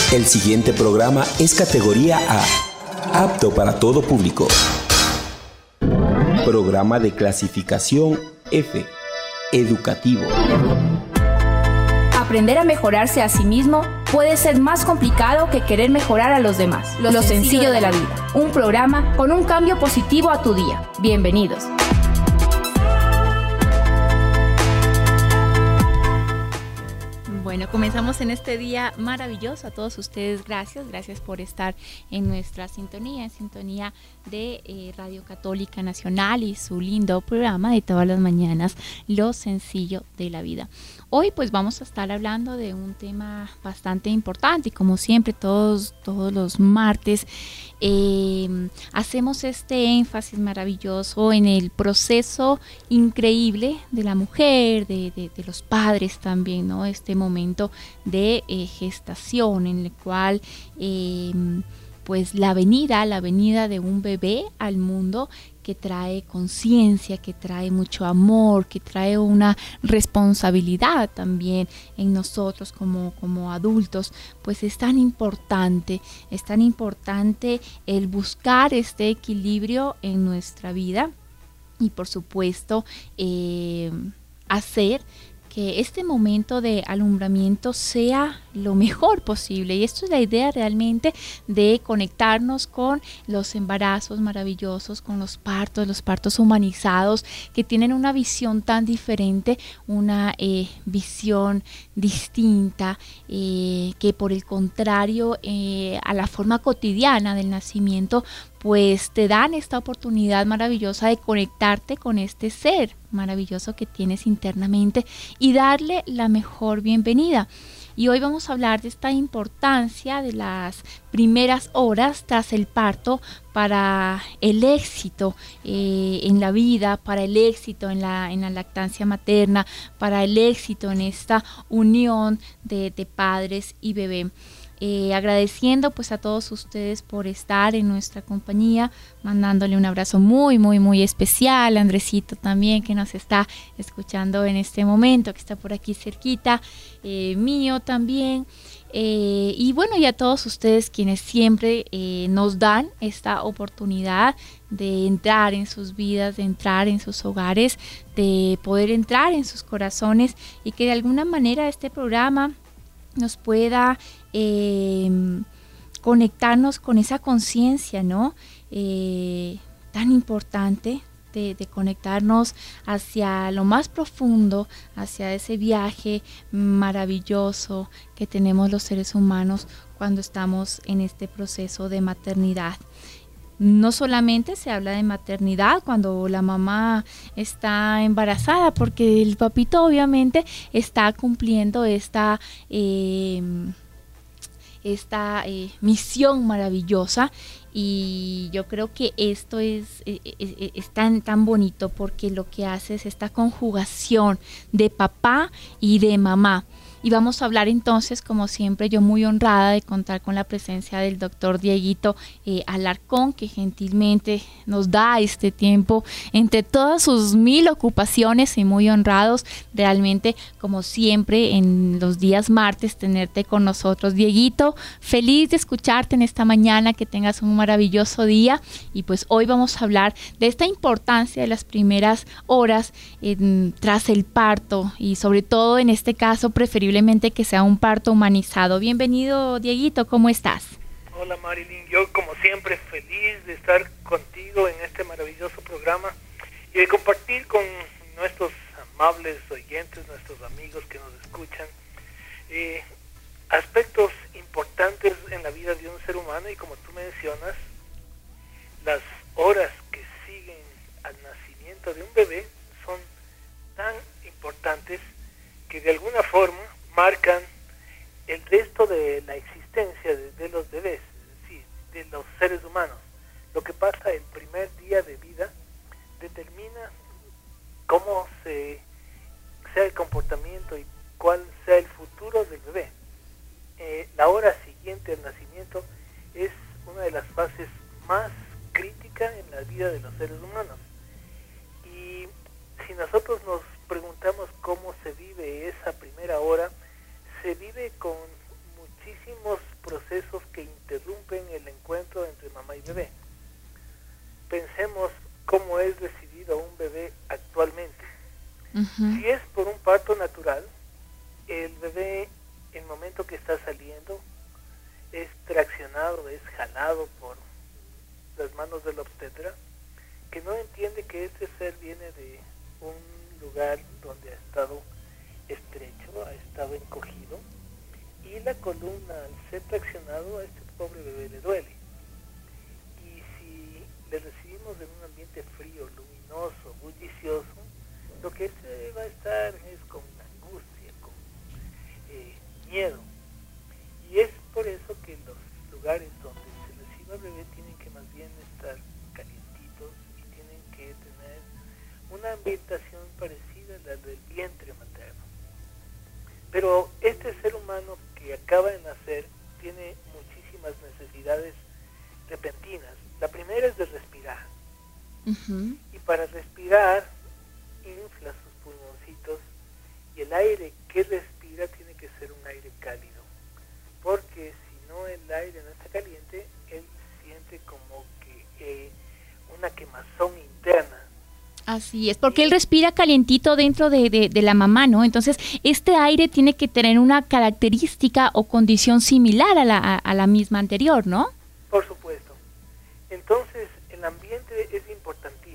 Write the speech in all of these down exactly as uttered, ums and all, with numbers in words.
El siguiente programa es categoría A, apto para todo público. Programa de clasificación F, educativo. Aprender a mejorarse a sí mismo puede ser más complicado que querer mejorar a los demás. Lo, Lo sencillo, sencillo de la vida. Un programa con un cambio positivo a tu día. Bienvenidos. Bueno, comenzamos en este día maravilloso. A todos ustedes, gracias. Gracias por estar en nuestra sintonía, en sintonía de eh, Radio Católica Nacional y su lindo programa de todas las mañanas, Lo Sencillo de la Vida. Hoy pues vamos a estar hablando de un tema bastante importante y como siempre todos, todos los martes eh, hacemos este énfasis maravilloso en el proceso increíble de la mujer, de, de, de los padres también, ¿no? Este momento de eh, gestación en el cual eh, pues la venida, la venida de un bebé al mundo que trae conciencia, que trae mucho amor, que trae una responsabilidad también en nosotros como, como adultos, pues es tan importante, es tan importante el buscar este equilibrio en nuestra vida y por supuesto eh, hacer que este momento de alumbramiento sea lo mejor posible. Y esto es la idea realmente de conectarnos con los embarazos maravillosos, con los partos, los partos humanizados, que tienen una visión tan diferente, una eh, visión distinta, eh, que por el contrario eh, a la forma cotidiana del nacimiento, pues te dan esta oportunidad maravillosa de conectarte con este ser maravilloso que tienes internamente y darle la mejor bienvenida. Y hoy vamos a hablar de esta importancia de las primeras horas tras el parto para el éxito eh, en la vida, para el éxito en la, en la lactancia materna, para el éxito en esta unión de, de padres y bebé. Eh, agradeciendo pues a todos ustedes por estar en nuestra compañía, mandándole un abrazo muy muy muy especial a Andresito también, que nos está escuchando en este momento, que está por aquí cerquita, eh, mío también, eh, y bueno, y a todos ustedes quienes siempre eh, nos dan esta oportunidad de entrar en sus vidas, de entrar en sus hogares, de poder entrar en sus corazones y que de alguna manera este programa nos pueda eh, conectarnos con esa conciencia, ¿no? Eh, tan importante de, de conectarnos hacia lo más profundo, hacia ese viaje maravilloso que tenemos los seres humanos cuando estamos en este proceso de maternidad. No solamente se habla de maternidad cuando la mamá está embarazada, porque el papito obviamente está cumpliendo esta, eh, esta eh, misión maravillosa, y yo creo que esto es, es, es tan, tan bonito porque lo que hace es esta conjugación de papá y de mamá. Y vamos a hablar entonces, como siempre, yo muy honrada de contar con la presencia del doctor Dieguito eh, Alarcón, que gentilmente nos da este tiempo entre todas sus mil ocupaciones, y muy honrados realmente, como siempre, en los días martes, tenerte con nosotros. Dieguito, feliz de escucharte en esta mañana, que tengas un maravilloso día, y pues hoy vamos a hablar de esta importancia de las primeras horas eh, tras el parto, y sobre todo en este caso preferiblemente que sea un parto humanizado. Bienvenido, Dieguito, ¿cómo estás? Hola, Marilyn, yo como siempre feliz de estar contigo en este maravilloso programa y de compartir con nuestros amables oyentes, nuestros amigos que nos escuchan, eh, aspectos importantes en la vida de un ser humano. Y como tú mencionas, las horas que siguen al nacimiento de un bebé son tan importantes que de alguna forma marcan el resto de la existencia de, de los bebés, es decir, de los seres humanos. Lo que pasa el primer día de vida determina cómo se, sea el comportamiento y cuál sea el futuro del bebé. Eh, la hora siguiente al nacimiento es una de las fases más críticas en la vida de los seres humanos. Y si nosotros nos preguntamos cómo se vive esa primera hora, se vive con muchísimos procesos que interrumpen el encuentro entre mamá y bebé. Pensemos cómo es recibido un bebé actualmente. Uh-huh. Si es por un parto natural, el bebé, en el momento que está saliendo, es traccionado, es jalado por las manos del obstetra, que no entiende que este ser viene de un lugar donde ha estado estrecho, ha estado encogido, y la columna, al ser traccionado, a este pobre bebé le duele. Y si le recibimos en un ambiente frío, luminoso, bullicioso, lo que este va a estar es con angustia, con eh, miedo. Y es por eso que los lugares donde se recibe al bebé tienen que más bien estar calientitos y tienen que tener una ambientación parecida a la del vientre materno. Pero este ser humano que acaba de nacer tiene muchísimas necesidades repentinas. La primera es de respirar. Uh-huh. Y para respirar infla sus pulmoncitos, y el aire que respira tiene que ser un aire cálido, porque si no el aire no está caliente, él siente como que eh, una quemazón interna. Así es, porque él respira calientito dentro de, de, de la mamá, ¿no? Entonces, este aire tiene que tener una característica o condición similar a la, a, a la misma anterior, ¿no? Por supuesto. Entonces, el ambiente es importantísimo.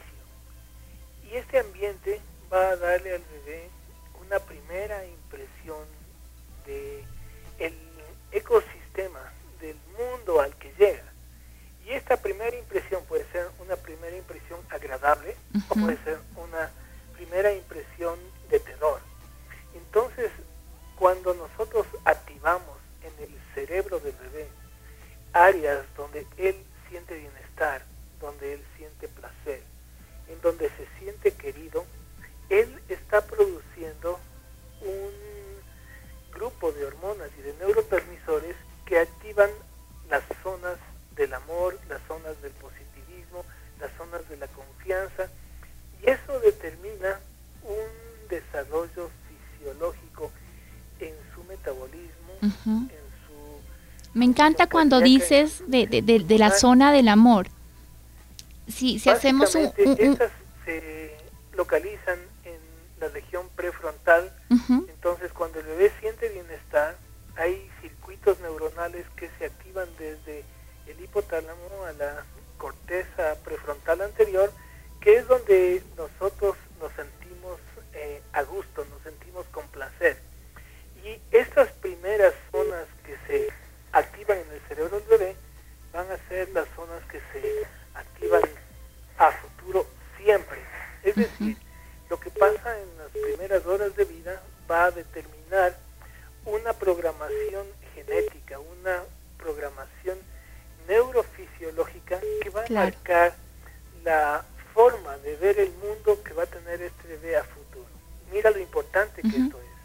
Y este ambiente va a darle al bebé una primera impresión de el ecosistema, del mundo al que llega. Y esta primera impresión puede ser una primera impresión agradable, uh-huh, o puede ser una primera impresión de terror. Entonces, cuando nosotros activamos en el cerebro del bebé áreas donde él siente bienestar, donde él siente placer, en donde se siente querido, él está produciendo un grupo de hormonas y de neurotransmisores que activan las zonas del amor, las zonas del positivismo, las zonas de la confianza, y eso determina un desarrollo fisiológico en su metabolismo, uh-huh, en su... Me encanta cuando dices de, de, de, de la zona del amor. Si, si hacemos un, un, un... Estas se localizan en la región prefrontal, uh-huh, entonces cuando el bebé siente bienestar, hay circuitos neuronales que se activan desde el hipotálamo a la corteza prefrontal anterior, que es donde nosotros nos sentimos eh, a gusto, nos sentimos con placer. Y estas primeras zonas que se activan en el cerebro del bebé van a ser las zonas que se activan a futuro siempre. Es decir, lo que pasa en las primeras horas de vida va a determinar una programación genética, una programación neurofisiológica que va, claro, a marcar la forma de ver el mundo que va a tener este bebé a futuro. Mira lo importante que uh-huh, esto es.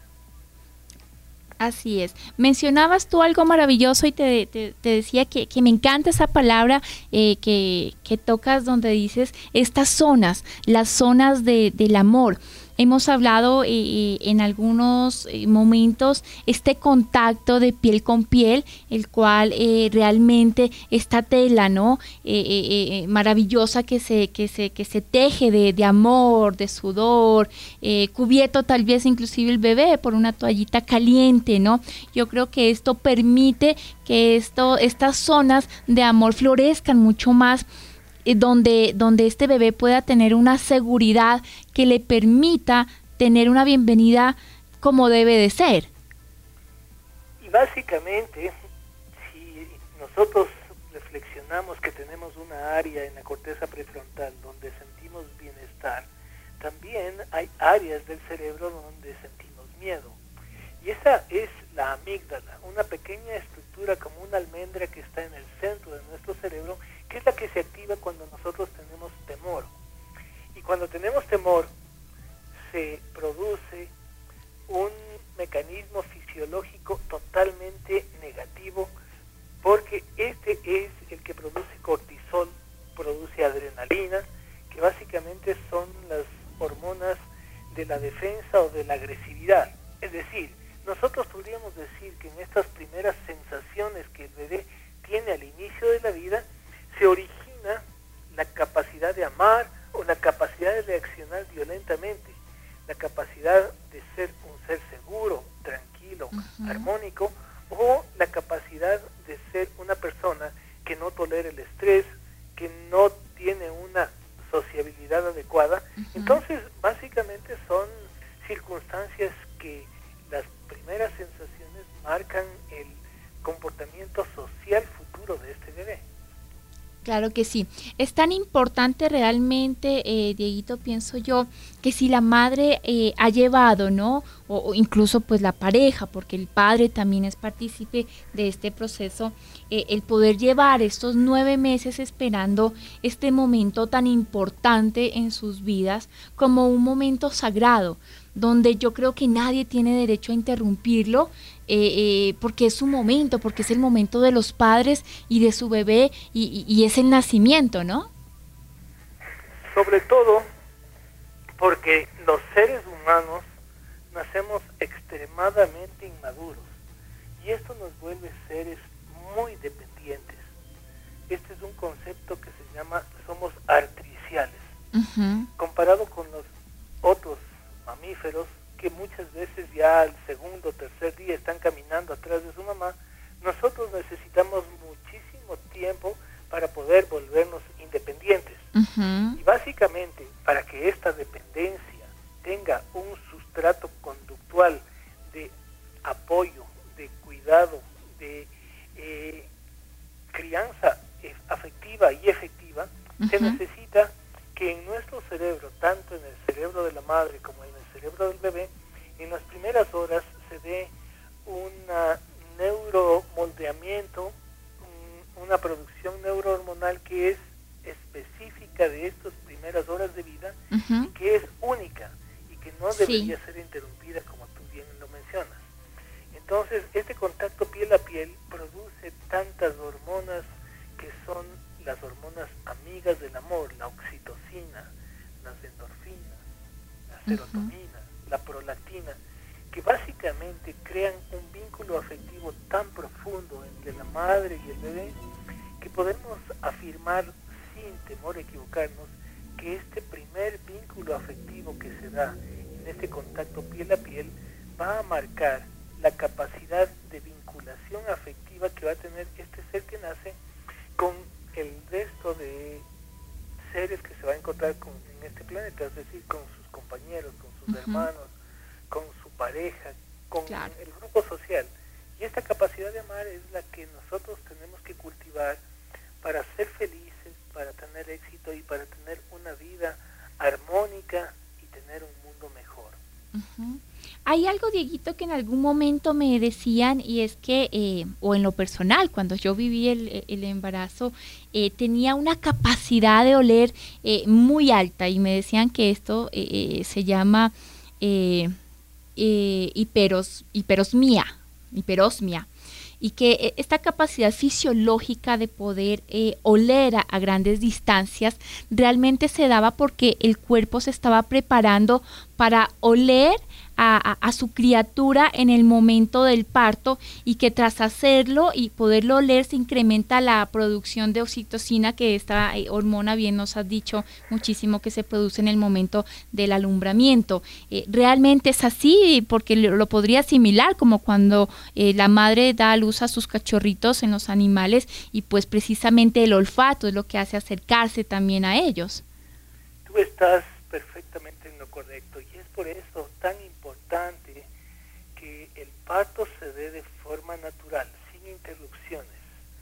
Así es. Mencionabas tú algo maravilloso y te, te, te decía que, que me encanta esa palabra eh, que, que tocas donde dices estas zonas, las zonas de, del amor. Hemos hablado eh, en algunos momentos este contacto de piel con piel, el cual eh, realmente esta tela, ¿no? Eh, eh, maravillosa que se que se que se teje de, de amor, de sudor, eh, cubierto tal vez inclusive el bebé por una toallita caliente, ¿no? Yo creo que esto permite que esto estas zonas de amor florezcan mucho más, donde, donde este bebé pueda tener una seguridad que le permita tener una bienvenida como debe de ser. Y básicamente, si nosotros reflexionamos que tenemos una área en la corteza prefrontal donde sentimos bienestar, también hay áreas del cerebro donde sentimos miedo. Y esa es la amígdala, una pequeña estructura como una almendra que está en el centro de nuestro cerebro, que es la que se activa cuando nosotros tenemos temor. Y cuando tenemos temor, se produce un mecanismo fisiológico totalmente negativo, porque este es el que produce cortisol, produce adrenalina, que básicamente son las hormonas de la defensa o de la agresividad. Es decir, nosotros podríamos decir que en estas primeras sensaciones que el bebé no tolera el estrés, que no tiene una sociabilidad adecuada. Uh-huh. Entonces, básicamente son circunstancias que las primeras sensaciones marcan el comportamiento social futuro de este bebé. Claro que sí. Es tan importante realmente, eh, Dieguito, pienso yo, que si la madre eh, ha llevado, ¿no? O, o incluso pues la pareja, porque el padre también es partícipe de este proceso, eh, el poder llevar estos nueve meses esperando este momento tan importante en sus vidas como un momento sagrado, donde yo creo que nadie tiene derecho a interrumpirlo, eh, eh, porque es su momento, porque es el momento de los padres y de su bebé, y, y, y es el nacimiento, ¿no? Sobre todo porque los seres humanos nacemos extremadamente inmaduros, y esto nos vuelve seres muy dependientes. Este es un concepto que se llama, somos artificiales. Uh-huh. Comparado con los otros mamíferos, que muchas veces ya al segundo o tercer día están caminando atrás de su mamá, nosotros necesitamos muchísimo tiempo para poder volvernos independientes. Uh-huh. Y básicamente, para que esta dependencia tenga un sustrato conductual de apoyo, de cuidado, de eh, crianza afectiva y efectiva, uh-huh, se necesita que en nuestro cerebro, tanto en el cerebro de la madre como en el cerebro del bebé, en las primeras horas se dé un neuromoldeamiento, un, una producción neurohormonal que es específica de estas primeras horas de vida, uh-huh, y que es única y que no debería sí. ser interrumpida, como tú bien lo mencionas. Entonces, este contacto piel a piel produce tantas hormonas que son las hormonas amigas del amor, la oxitocina, las endorfinas, la serotonina, uh-huh, la prolactina, que básicamente crean un vínculo afectivo tan profundo entre la madre y el bebé que podemos afirmar sin temor a equivocarnos que este primer vínculo afectivo que se da en este contacto piel a piel va a marcar la capacidad de vinculación afectiva que va a tener este ser que nace con el resto de seres que se va a encontrar con, en este planeta, es decir, con sus compañeros, con sus uh-huh. hermanos, con su pareja, con claro. el grupo social. Y esta capacidad de amar es la que nosotros tenemos que cultivar para ser felices, para tener éxito y para tener una vida armónica y tener un mundo mejor. Uh-huh. Hay algo, Dieguito, que en algún momento me decían, y es que, eh, o en lo personal, cuando yo viví el, el embarazo, eh, tenía una capacidad de oler eh, muy alta, y me decían que esto eh, se llama eh, eh, hiperos, hiperosmia, hiperosmia, y que esta capacidad fisiológica de poder eh, oler a, a grandes distancias realmente se daba porque el cuerpo se estaba preparando para oler A, a, a su criatura en el momento del parto, y que tras hacerlo y poderlo oler se incrementa la producción de oxitocina, que esta eh, hormona, bien nos has dicho muchísimo, que se produce en el momento del alumbramiento. Eh, realmente es así, porque lo, lo podría asimilar como cuando eh, la madre da a luz a sus cachorritos en los animales, y pues precisamente el olfato es lo que hace acercarse también a ellos. Tú estás perfectamente en lo correcto, y es por eso tan importante que el parto se dé de forma natural, sin interrupciones.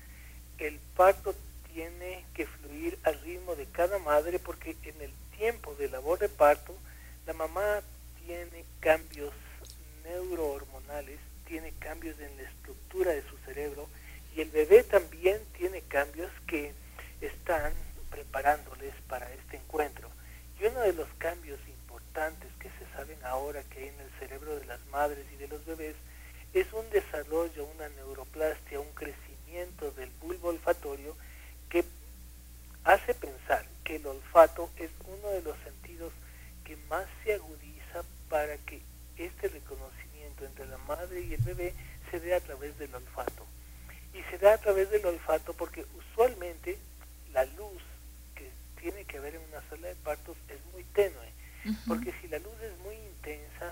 El parto tiene que fluir al ritmo de cada madre, porque en el tiempo de labor de parto, la mamá tiene cambios neurohormonales, tiene cambios en la estructura de su cerebro, y el bebé también tiene cambios que están preparándoles para este encuentro. Y uno de los cambios importantes que se saben ahora que hay en el cerebro de las madres y de los bebés es un desarrollo, una neuroplastia, un crecimiento del bulbo olfatorio que hace pensar que el olfato es uno de los sentidos que más se agudiza para que este reconocimiento entre la madre y el bebé se dé a través del olfato. Y se da a través del olfato porque usualmente la luz que tiene que haber en una sala de partos es muy tenue, uh-huh. porque si la luz es muy intensa,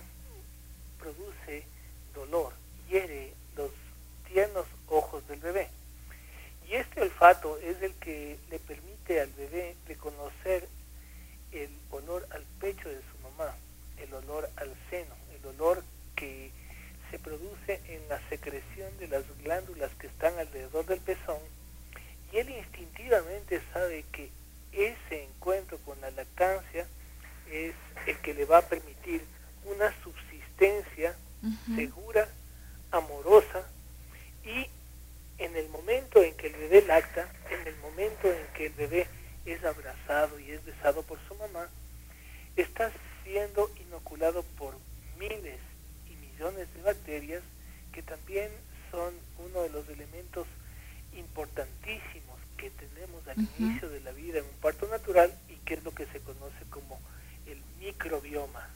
produce dolor, hiere los tiernos ojos del bebé. Y este olfato olfato es el que le permite al bebé reconocer el olor al pecho de su mamá, el olor al seno, el olor que se produce en la secreción de las glándulas que están alrededor del pezón, y él instintivamente sabe que ese encuentro con la lactancia es el que le va a permitir una subsistencia uh-huh. segura, amorosa, y en el momento en que el bebé lacta, en el momento en que el bebé es abrazado y es besado por su mamá, está siendo inoculado por miles y millones de bacterias que también son uno de los elementos importantísimos que tenemos al uh-huh. inicio de la vida en un parto natural, y que es lo que se conoce como el microbioma.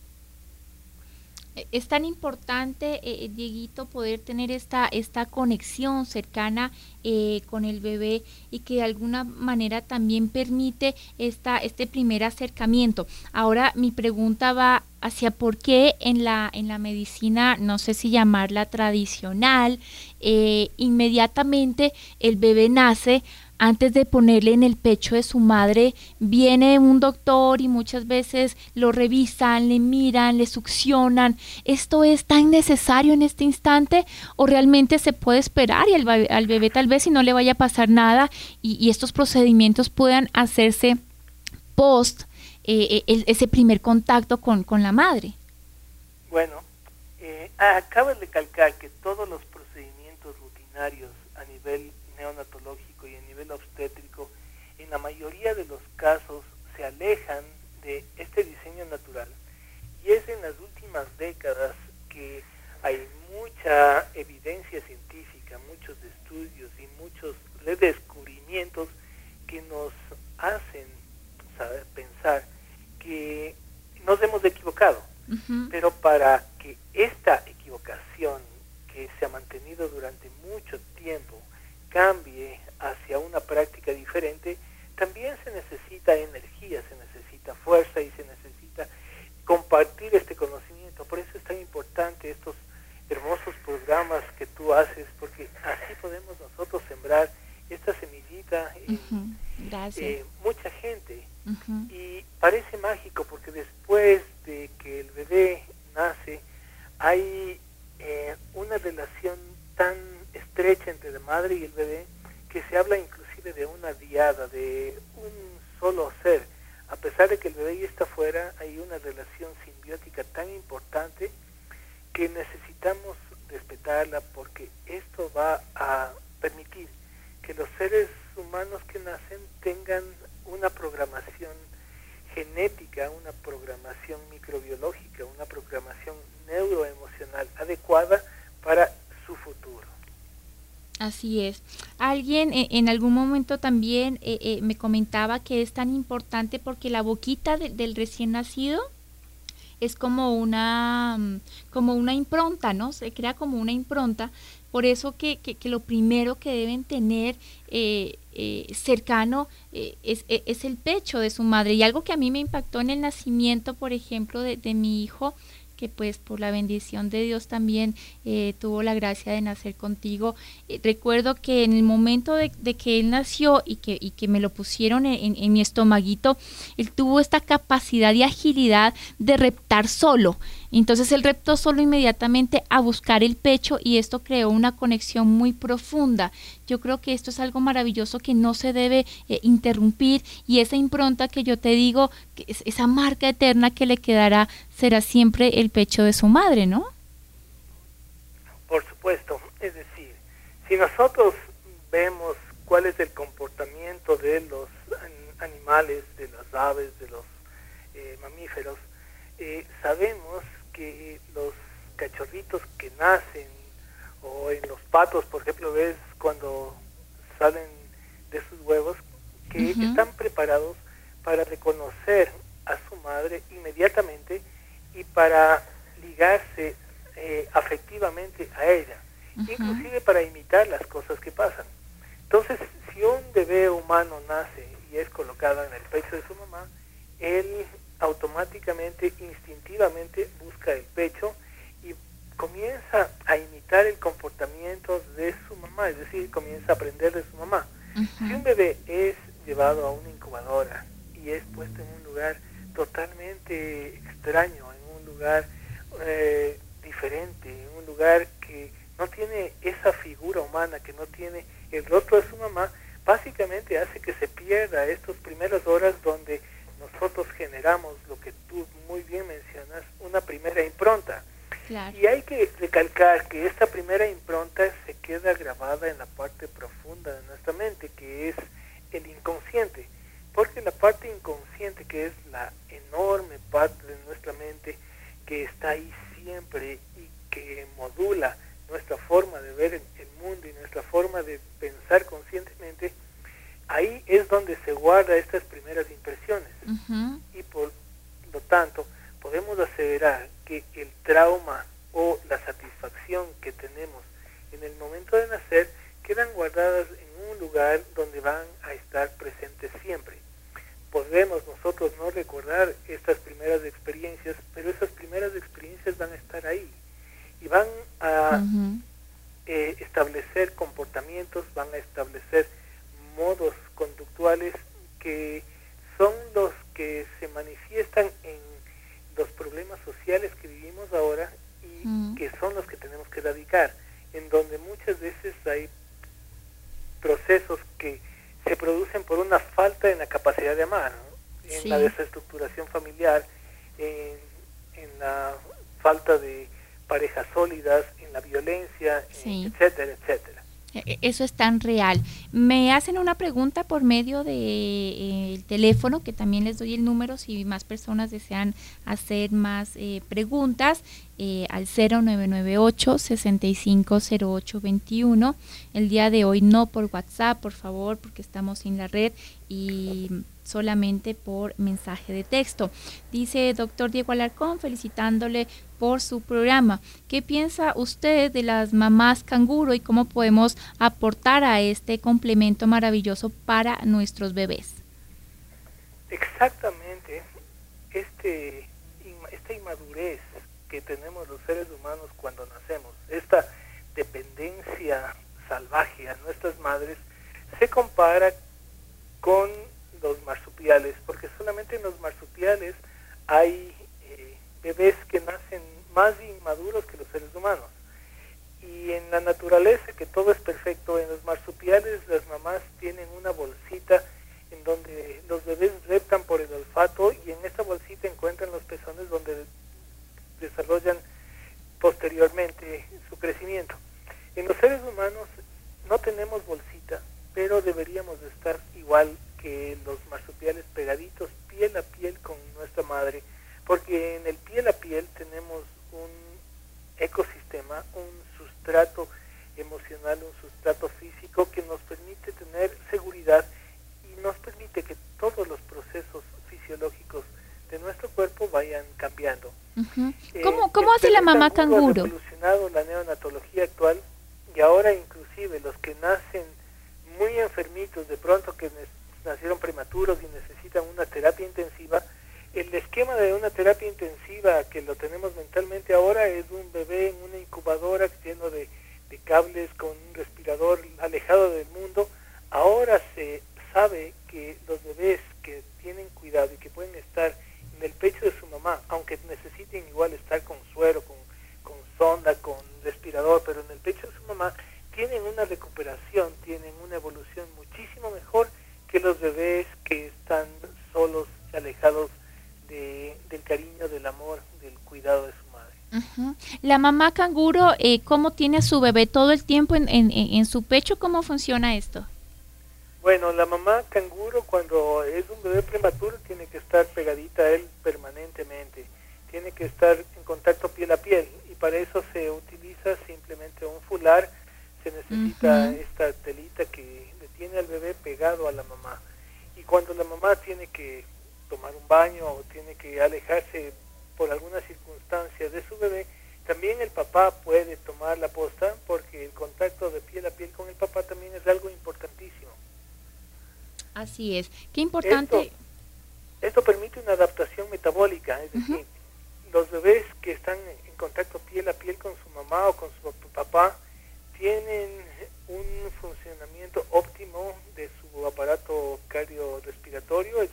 Es tan importante, eh, Dieguito, poder tener esta, esta conexión cercana eh, con el bebé, y que de alguna manera también permite esta, este primer acercamiento. Ahora mi pregunta va hacia por qué en la, en la medicina, no sé si llamarla tradicional, eh, inmediatamente el bebé nace. Antes de ponerle en el pecho de su madre, viene un doctor y muchas veces lo revisan, le miran, le succionan. ¿Esto es tan necesario en este instante, o realmente se puede esperar y al, al bebé tal vez si no le vaya a pasar nada, y, y estos procedimientos puedan hacerse post eh, el, ese primer contacto con, con la madre? Bueno, eh, acabas de calcar que todos los procedimientos rutinarios a nivel neonatológico y a nivel obstétrico, en la mayoría de los casos se alejan de este diseño natural, y es en las últimas décadas que hay mucha evidencia científica, muchos estudios y muchos redescubrimientos que nos hacen saber, pensar que nos hemos equivocado, uh-huh. pero para que esta equivocación que se ha mantenido durante mucho tiempo cambie hacia una práctica diferente, también se necesita energía, se necesita fuerza y se necesita compartir este conocimiento. Por eso es tan importante estos hermosos programas que tú haces, porque así podemos nosotros sembrar esta semillita en uh-huh. eh, mucha gente. Uh-huh. Y parece mágico, porque después de que el bebé nace, hay eh, una relación tan estrecha entre la madre y el bebé, que se habla inclusive de una diada, de un solo ser. A pesar de que el bebé ya está fuera, hay una relación simbiótica tan importante que necesitamos respetarla, porque esto va a permitir que los seres humanos que nacen tengan una programación genética, una programación microbiológica, una programación neuroemocional adecuada para su futuro. Así es. Alguien eh, en algún momento también eh, eh, me comentaba que es tan importante porque la boquita de, del recién nacido es como una, como una impronta, ¿no? Se crea como una impronta. Por eso que, que, que lo primero que deben tener eh, eh, cercano eh, es, es el pecho de su madre. Y algo que a mí me impactó en el nacimiento, por ejemplo, de, de mi hijo, que pues por la bendición de Dios también eh, tuvo la gracia de nacer contigo. Eh, recuerdo que en el momento de, de que él nació y que, y que me lo pusieron en, en, en mi estomaguito, él tuvo esta capacidad y agilidad de reptar solo. Entonces él reptó solo inmediatamente a buscar el pecho, y esto creó una conexión muy profunda. Yo creo que esto es algo maravilloso que no se debe eh, interrumpir, y esa impronta que yo te digo, que es, esa marca eterna que le quedará, será siempre el pecho de su madre, ¿no? Por supuesto. Es decir, si nosotros vemos cuál es el comportamiento de los animales, de las aves, de los eh, mamíferos, eh, sabemos que los cachorritos que nacen, o en los patos, por ejemplo, ves cuando salen de sus huevos, que uh-huh. están preparados para reconocer a su madre inmediatamente y para ligarse eh, afectivamente a ella, uh-huh. inclusive para imitar las cosas que pasan. Entonces, si un bebé humano nace y es colocado en el pecho de su mamá, él automáticamente, instintivamente busca el pecho y comienza a imitar el comportamiento de su mamá, es decir, comienza a aprender de su mamá. Uh-huh. Si un bebé es llevado a una incubadora y es puesto en un lugar totalmente extraño, en un lugar eh, diferente, en un lugar que no tiene esa figura humana, que no tiene el rostro de su mamá, básicamente hace que se pierda estas primeras horas donde nosotros generamos lo que tú muy bien mencionas, una primera impronta. Claro. Y hay que recalcar que esta primera impronta se queda grabada en la parte profunda de nuestra mente, que es el inconsciente, porque la parte inconsciente, que es la enorme parte de nuestra mente que está ahí siempre y que modula nuestra forma de ver el mundo y nuestra forma de pensar conscientemente, ahí es donde se guarda estas primeras impresiones. Uh-huh. Y por lo tanto, podemos aseverar que el trauma o la satisfacción que tenemos en el momento de nacer quedan guardadas en un lugar donde van a estar presentes siempre. Podemos nosotros no recordar estas primeras experiencias, pero esas primeras experiencias van a estar ahí y van a uh-huh. eh, establecer comportamientos, van a establecer modos conductuales que son los que se manifiestan en los problemas sociales que vivimos ahora y uh-huh. que son los que tenemos que erradicar, en donde muchas veces hay procesos que se producen por una falta en la capacidad de amar, ¿no? En sí. la desestructuración familiar, en, en la falta de parejas sólidas, en la violencia, sí. en, etcétera, etcétera. Eso es tan real. Me hacen una pregunta por medio de eh, el teléfono, que también les doy el número si más personas desean hacer más eh, preguntas, eh, al cero nueve nueve ocho, seis cinco cero ocho dos uno. El día de hoy no por WhatsApp, por favor, porque estamos en la red, y solamente por mensaje de texto. Dice doctor Diego Alarcón, felicitándole por su programa. ¿Qué piensa usted de las mamás canguro y cómo podemos aportar a este complemento maravilloso para nuestros bebés? Exactamente. Este, esta inmadurez que tenemos los seres humanos cuando nacemos, esta dependencia salvaje a nuestras madres, se compara con los marsupiales, porque solamente en los marsupiales hay eh, bebés que nacen más inmaduros que los seres humanos. Y en la naturaleza, que todo es perfecto, en los marsupiales las mamás tienen una bolsita en donde los bebés reptan por el olfato, y en esta bolsita encuentran los pezones donde desarrollan posteriormente su crecimiento. En los seres humanos no tenemos bolsita, pero deberíamos de estar igual que los marsupiales, pegaditos piel a piel con nuestra madre, porque en el piel a piel tenemos un ecosistema, un sustrato emocional, un sustrato físico que nos permite tener seguridad y nos permite que todos los procesos fisiológicos de nuestro cuerpo vayan cambiando. Uh-huh. ¿Cómo, eh, cómo hace la mamá canguro? Ha evolucionado la neonatología actual, y ahora inclusive los que nacen muy enfermitos, de pronto que nacieron prematuros y necesitan una terapia intensiva, el esquema de una terapia intensiva que lo tenemos mentalmente ahora es un bebé en una incubadora lleno de, de cables, con un respirador, alejado del mundo. Ahora se sabe que los bebés que tienen cuidado y que pueden estar en el pecho de su mamá, aunque necesiten igual estar con suero, con, con sonda, con respirador, pero en el pecho de su mamá, tienen una recuperación, tienen una evolución muchísimo mejor que los bebés que están solos, alejados de, del cariño, del amor, del cuidado de su madre. Uh-huh. La mamá canguro, eh, ¿cómo tiene a su bebé todo el tiempo en, en, en su pecho? ¿Cómo funciona esto? Bueno, la mamá canguro, cuando es un bebé prematuro, tiene que estar pegadita a él permanentemente, tiene que estar en contacto piel a piel, y para eso se utiliza simplemente un fular. Se necesita uh-huh. esta telita que le tiene al bebé pegado a la mamá, y cuando la mamá tiene que tomar un baño o tiene que alejarse por alguna circunstancia de su bebé, también el papá puede tomar la posta, porque el contacto de piel a piel con el papá también es algo importantísimo. Así es, qué importante. Esto, esto permite una adaptación metabólica, es decir, uh-huh. los bebés que están en contacto piel a piel con su mamá o con su papá tienen un funcionamiento óptimo de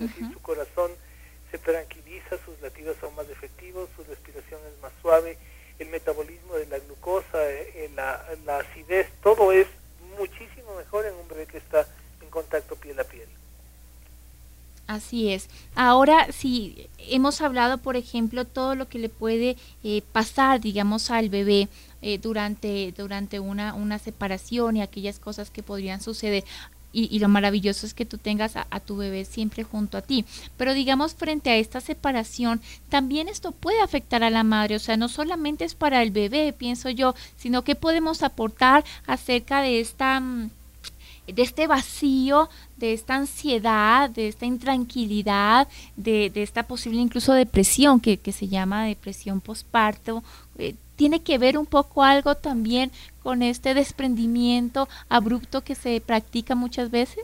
decir, uh-huh. su corazón se tranquiliza, sus latidos son más efectivos, su respiración es más suave, el metabolismo de la glucosa, eh, la, la acidez, todo es muchísimo mejor en un bebé que está en contacto piel a piel. Así es. Ahora, si hemos hablado, por ejemplo, todo lo que le puede eh, pasar, digamos, al bebé eh, durante, durante una, una separación y aquellas cosas que podrían suceder. Y, y lo maravilloso es que tú tengas a, a tu bebé siempre junto a ti. Pero digamos, frente a esta separación, también esto puede afectar a la madre. O sea, no solamente es para el bebé, pienso yo, sino que podemos aportar acerca de esta... de este vacío, de esta ansiedad, de esta intranquilidad, de, de esta posible incluso depresión que, que se llama depresión posparto. Eh, ¿Tiene que ver un poco algo también con este desprendimiento abrupto que se practica muchas veces?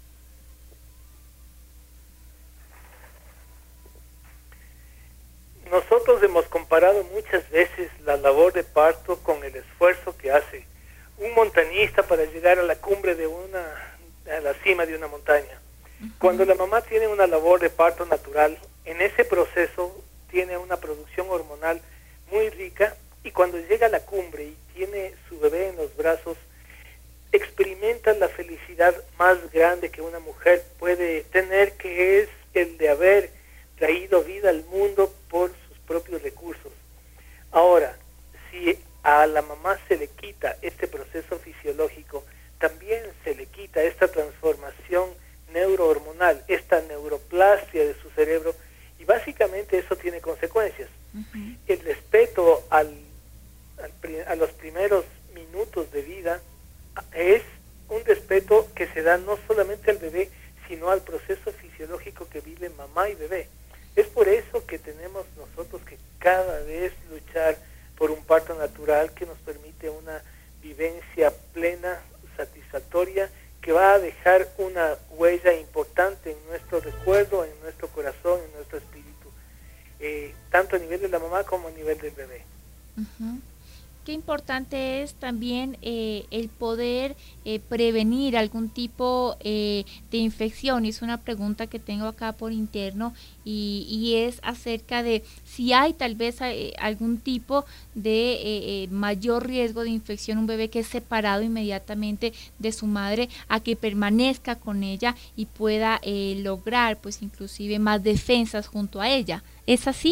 Nosotros hemos comparado muchas veces la labor de parto con el esfuerzo que hace un montañista para llegar a la cumbre de una, a la cima de una montaña. Uh-huh. Cuando la mamá tiene una labor de parto natural, en ese proceso tiene una producción hormonal muy rica, y cuando llega a la cumbre y tiene su bebé en los brazos, experimenta la felicidad más grande que una mujer puede tener, que es el de haber traído vida al mundo por sus propios recursos. Ahora, si a la mamá se le quita este proceso fisiológico, también se le quita esta transformación neurohormonal, esta neuroplastia de su cerebro, y básicamente eso tiene consecuencias. Uh-huh. El respeto al, al, a los primeros minutos de vida es un respeto que se da no solamente al bebé, sino al proceso fisiológico que vive mamá y bebé. Es por eso que tenemos nosotros que cada vez luchar por un parto natural que nos permite una vivencia plena, satisfactoria, que va a dejar una huella importante en nuestro recuerdo, en nuestro corazón, en nuestro espíritu, eh, tanto a nivel de la mamá como a nivel del bebé. Uh-huh. Qué importante es también eh, el poder eh, prevenir algún tipo eh, de infección. Es una pregunta que tengo acá por interno y, y es acerca de si hay tal vez eh, algún tipo de eh, eh, mayor riesgo de infección, un bebé que es separado inmediatamente de su madre a que permanezca con ella y pueda eh, lograr pues inclusive más defensas junto a ella. ¿Es así?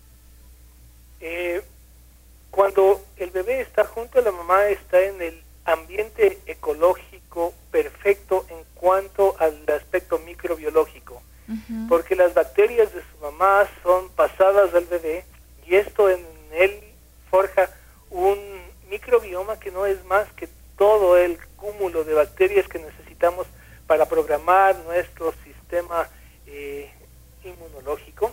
Eh... Cuando el bebé está junto a la mamá, está en el ambiente ecológico perfecto en cuanto al aspecto microbiológico, uh-huh. porque las bacterias de su mamá son pasadas al bebé y esto en él forja un microbioma que no es más que todo el cúmulo de bacterias que necesitamos para programar nuestro sistema eh, inmunológico.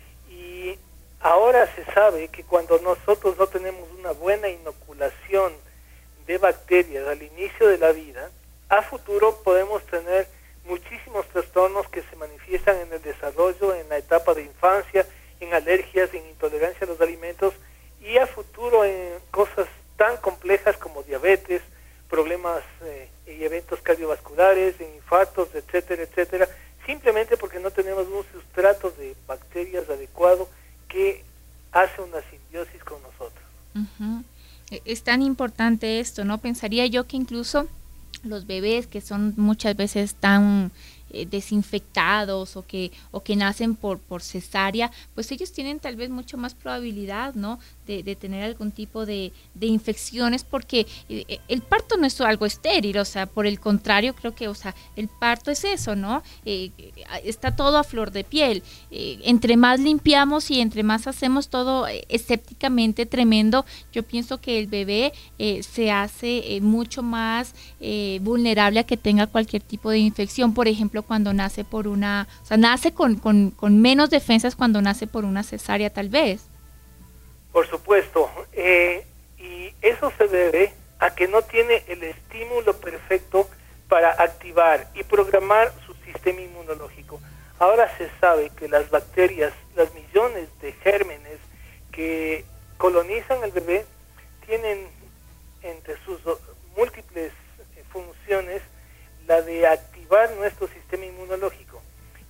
Y ahora se sabe que cuando nosotros no tenemos una buena inoculación de bacterias al inicio de la vida, a futuro podemos tener muchísimos trastornos que se manifiestan en el desarrollo, en la etapa de infancia, en alergias, en intolerancia a los alimentos y a futuro en cosas tan complejas como diabetes, problemas eh, y eventos cardiovasculares, en infartos, etcétera, etcétera, simplemente porque no tenemos un sustrato de bacterias adecuado que hace una simbiosis con nosotros. Uh-huh. Es tan importante esto, ¿no? Pensaría yo que incluso los bebés que son muchas veces tan eh, desinfectados o que o que nacen por por cesárea, pues ellos tienen tal vez mucho más probabilidad, ¿no? De, de tener algún tipo de, de infecciones, porque eh, el parto no es algo estéril, o sea, por el contrario, creo que, o sea, el parto es eso, ¿no? Eh, está todo a flor de piel. Eh, entre más limpiamos y entre más hacemos todo eh, escépticamente tremendo, yo pienso que el bebé eh, se hace eh, mucho más eh, vulnerable a que tenga cualquier tipo de infección, por ejemplo, cuando nace por una, o sea, nace con, con, con menos defensas cuando nace por una cesárea, tal vez. Por supuesto, eh, y eso se debe a que no tiene el estímulo perfecto para activar y programar su sistema inmunológico. Ahora se sabe que las bacterias, las millones de gérmenes que colonizan al bebé, tienen entre sus múltiples funciones la de activar nuestro sistema inmunológico.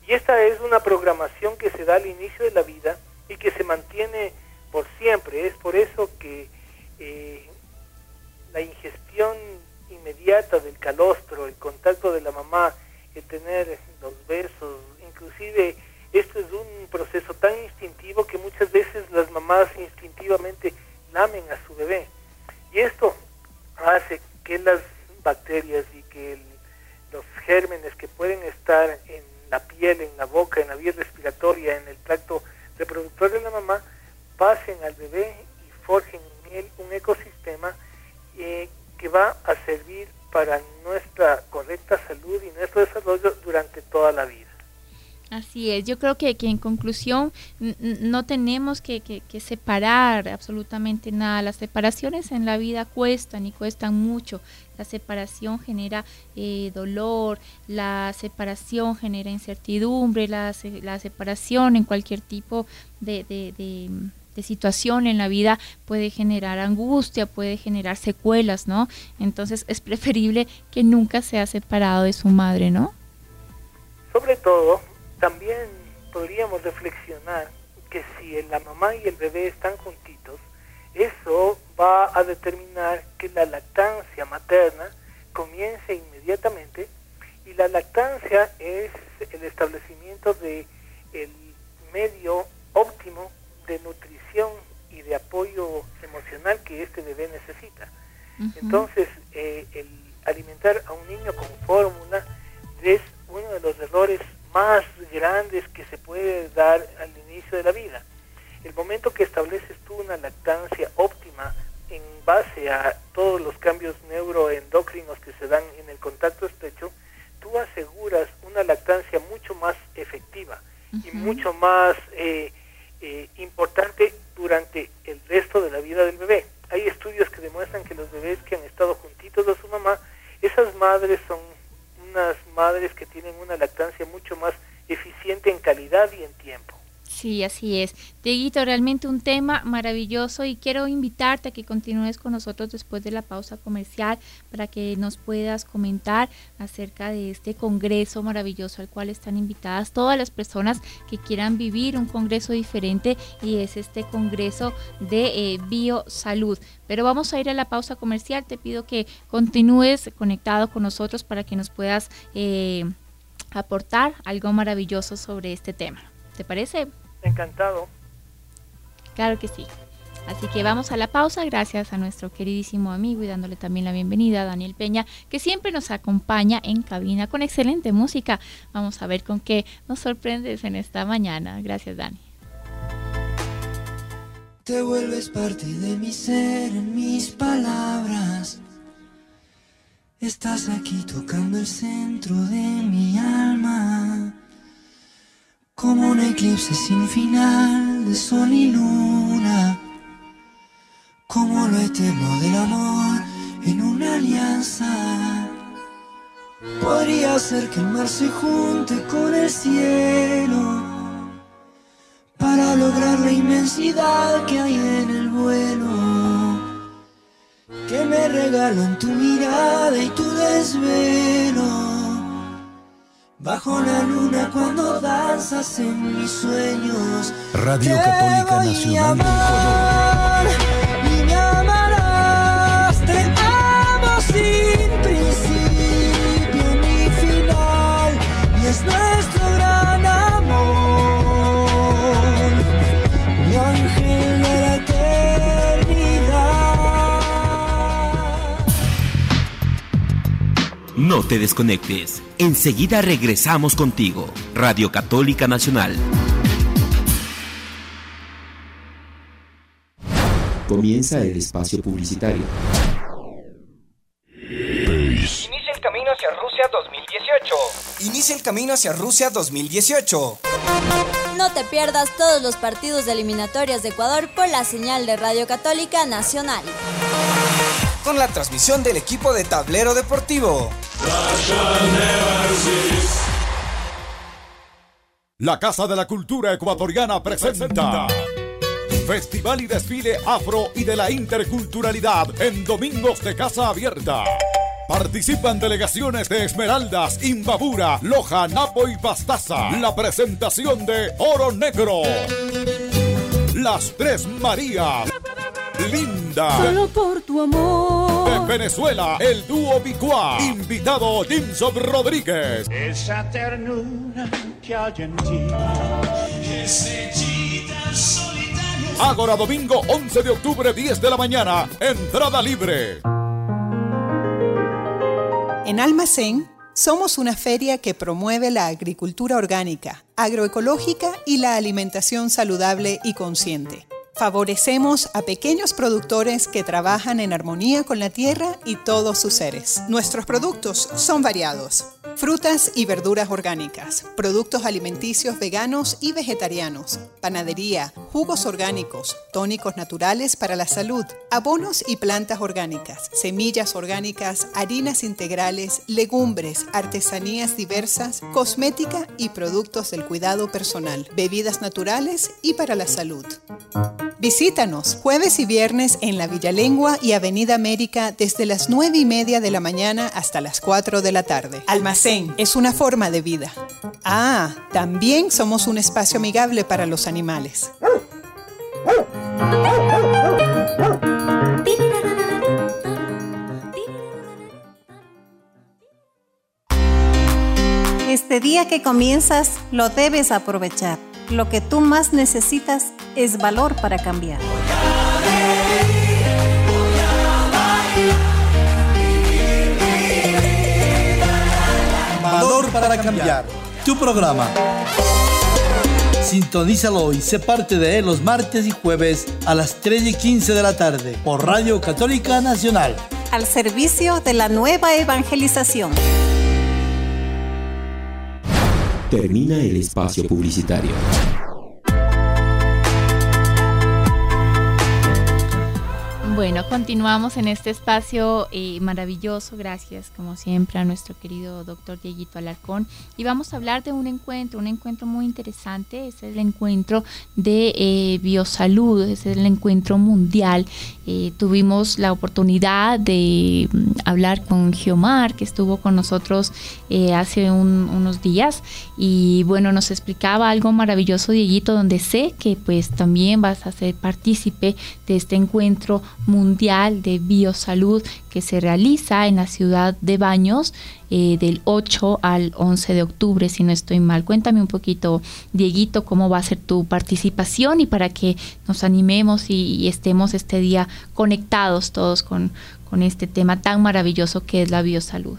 Y esta es una programación que se da al inicio de la vida y que se mantiene por siempre. Es por eso que eh, la ingestión inmediata del calostro, el contacto de la mamá, el tener los besos, inclusive esto es un proceso tan instintivo que muchas veces las mamás instintivamente lamen a su bebé. Y esto hace que las bacterias y que el, los gérmenes que pueden estar en la piel, en la boca, en la vía respiratoria, en el tracto reproductor de la mamá, pasen al bebé y forjen en él un ecosistema eh, que va a servir para nuestra correcta salud y nuestro desarrollo durante toda la vida. Así es, yo creo que, que en conclusión n- no tenemos que, que, que separar absolutamente nada. Las separaciones en la vida cuestan y cuestan mucho. La separación genera eh, dolor, la separación genera incertidumbre, la, la separación en cualquier tipo de, de, de, de situación en la vida puede generar angustia, puede generar secuelas, ¿no? Entonces es preferible que nunca sea separado de su madre, ¿no? Sobre todo, también podríamos reflexionar que si la mamá y el bebé están juntitos, eso va a determinar que la lactancia materna comience inmediatamente, y la lactancia es el establecimiento de el medio óptimo de nutrición y de apoyo emocional que este bebé necesita. Uh-huh. Entonces, eh, el alimentar a un niño con fórmula es uno de los errores más grandes que se puede dar al inicio de la vida. El momento que estableces tú una lactancia óptima en base a todos los cambios neuroendocrinos que se dan en el contacto estrecho, tú aseguras una lactancia mucho más efectiva uh-huh. y mucho más eh, eh, importante durante el resto de la vida del bebé. Hay estudios que demuestran que los bebés que han estado juntitos a su mamá, esas madres son unas madres que tienen una lactancia mucho más eficiente en calidad y en tiempo. Sí, así es. Dieguito, realmente un tema maravilloso, y quiero invitarte a que continúes con nosotros después de la pausa comercial para que nos puedas comentar acerca de este congreso maravilloso al cual están invitadas todas las personas que quieran vivir un congreso diferente, y es este congreso de eh, biosalud. Pero vamos a ir a la pausa comercial. Te pido que continúes conectado con nosotros para que nos puedas eh, aportar algo maravilloso sobre este tema. ¿Te parece? Encantado. Claro que sí. Así que vamos a la pausa, gracias a nuestro queridísimo amigo, y dándole también la bienvenida a Daniel Peña, que siempre nos acompaña en cabina con excelente música. Vamos a ver con qué nos sorprendes en esta mañana. Gracias, Dani. Te vuelves parte de mi ser, en mis palabras. Estás aquí tocando el centro de mi alma, como un eclipse sin final de sol y luna, como lo eterno del amor en una alianza. Podría ser que el mar se junte con el cielo para lograr la inmensidad que hay en el vuelo, que me regalan tu mirada y tu desvelo. Bajo la luna cuando danzas en mis sueños. Radio Católica Nacional del Ecuador. Y me amarás, te amo sin principio ni final, y es nuestro gran amor, mi ángel de la eternidad. No te desconectes. Enseguida regresamos contigo. Radio Católica Nacional. Comienza el espacio publicitario. Inicia el camino hacia Rusia dos mil dieciocho. Inicia el camino hacia Rusia dos mil dieciocho. No te pierdas todos los partidos de eliminatorias de Ecuador por la señal de Radio Católica Nacional, con la transmisión del equipo de Tablero Deportivo. La Casa de la Cultura Ecuatoriana presenta Festival y Desfile Afro y de la Interculturalidad en Domingos de Casa Abierta. Participan delegaciones de Esmeraldas, Imbabura, Loja, Napo y Pastaza. La presentación de Oro Negro. Las Tres Marías. Linda. Solo por tu amor. De Venezuela, el dúo Bicuá. Invitado Jimson Rodríguez. Esa ternura que hay en ti. Estrellita solitaria. Ágora, domingo once de octubre, diez de la mañana. Entrada libre. En Almacén somos una feria que promueve la agricultura orgánica, agroecológica y la alimentación saludable y consciente. Favorecemos a pequeños productores que trabajan en armonía con la tierra y todos sus seres. Nuestros productos son variados. Frutas y verduras orgánicas, productos alimenticios veganos y vegetarianos, panadería, jugos orgánicos, tónicos naturales para la salud, abonos y plantas orgánicas, semillas orgánicas, harinas integrales, legumbres, artesanías diversas, cosmética y productos del cuidado personal, bebidas naturales y para la salud. Visítanos jueves y viernes en la Villalengua y Avenida América desde las nueve y media de la mañana hasta las cuatro de la tarde. Almacén es una forma de vida. Ah, también somos un espacio amigable para los animales. Este día que comienzas lo debes aprovechar. Lo que tú más necesitas es valor para cambiar. Valor para cambiar. Tu programa. Sintonízalo y sé parte de él los martes y jueves a las tres y quince de la tarde por Radio Católica Nacional. Al servicio de la nueva evangelización. Termina el espacio publicitario. Bueno, continuamos en este espacio eh, maravilloso, gracias como siempre a nuestro querido doctor Dieguito Alarcón, y vamos a hablar de un encuentro, un encuentro muy interesante. Es el encuentro de eh, biosalud, es el encuentro mundial. Eh, tuvimos la oportunidad de um, hablar con Giomar, que estuvo con nosotros eh, hace un, unos días, y bueno, nos explicaba algo maravilloso, Dieguito, donde sé que pues también vas a ser partícipe de este encuentro mundial de biosalud que se realiza en la ciudad de Baños eh, del ocho al once de octubre, si no estoy mal. Cuéntame un poquito, Dieguito, cómo va a ser tu participación y para que nos animemos y, y estemos este día conectados todos con, con este tema tan maravilloso que es la biosalud.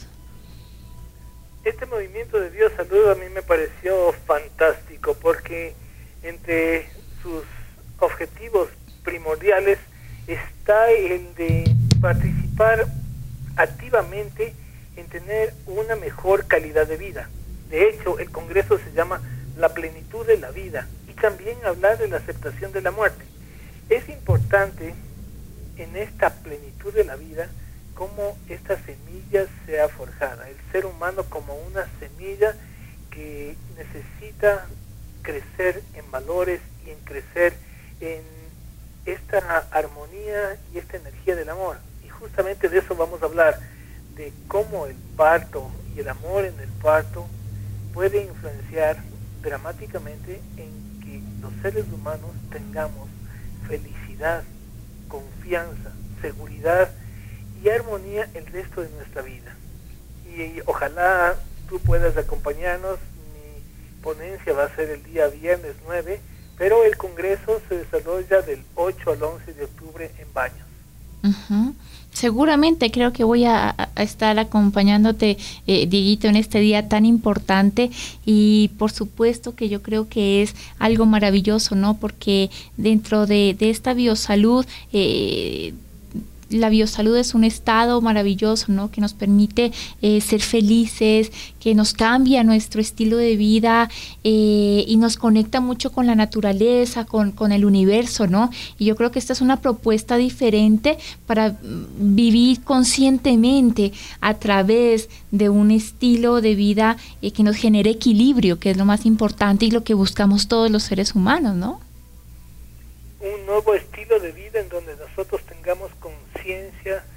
Este movimiento de biosalud a mí me pareció fantástico porque entre sus objetivos primordiales está el de participar activamente en tener una mejor calidad de vida. De hecho, el Congreso se llama La Plenitud de la Vida y también hablar de la aceptación de la muerte. Es importante en esta plenitud de la vida cómo esta semilla sea forjada, el ser humano como una semilla que necesita crecer en valores y en crecer en esta armonía y esta energía del amor. Y justamente de eso vamos a hablar, de cómo el parto y el amor en el parto puede influenciar dramáticamente en que los seres humanos tengamos felicidad, confianza, seguridad y armonía el resto de nuestra vida. Y, y ojalá tú puedas acompañarnos. Mi ponencia va a ser el día viernes nueve, pero el Congreso se desarrolla del ocho al once de octubre en Baños. Uh-huh. Seguramente creo que voy a, a estar acompañándote, eh, Dieguito, en este día tan importante, y por supuesto que yo creo que es algo maravilloso, ¿no? Porque dentro de, de esta biosalud, eh, la biosalud es un estado maravilloso, ¿no? Que nos permite eh, ser felices, que nos cambia nuestro estilo de vida eh, y nos conecta mucho con la naturaleza, con, con el universo, ¿no? Y yo creo que esta es una propuesta diferente para vivir conscientemente a través de un estilo de vida eh, que nos genere equilibrio, que es lo más importante y lo que buscamos todos los seres humanos, ¿no? Un nuevo estilo de vida en donde nosotros tengamos conciencia